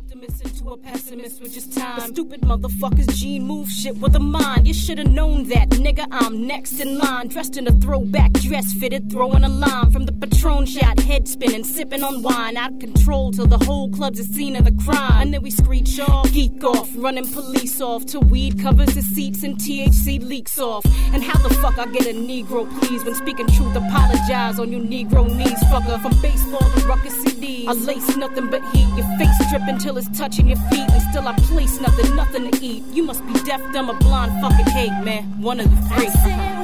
optimist into a pessimist with just time. The stupid motherfuckers gene move shit with a mind. You should've known that, nigga, I'm next in line. Dressed in a throwback dress, fitted, throwing a line from the Patron shot, head spinning, sipping on wine. Out of control till the whole club's a scene of the crime. And then we screech off, geek off, running police off till weed covers the seats and THC leaks off. And how the fuck I get a Negro, please? When speaking truth, apologize on your Negro knees, fucker. From baseball to ruckus CDs, I lace nothing but heat. Your face dripping till it's touching your feet, and still I place nothing to eat. You must be deaf, dumb, or blind, fucking hate, man. One of the three.